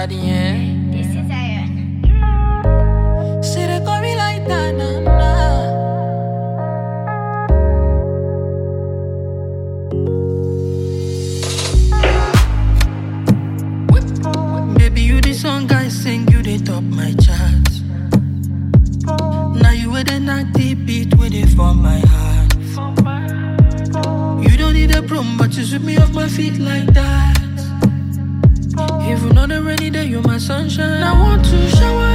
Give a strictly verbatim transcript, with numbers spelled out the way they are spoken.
daddy, eh? This is Iron. Say they call me like that, nah, nah. Baby, you the song I sing, you the top my charts. Now you with the night deep beat with it for my heart. You don't need a broom, but you sweep me off my feet like that. Even on a rainy day, you're my sunshine. I want to shower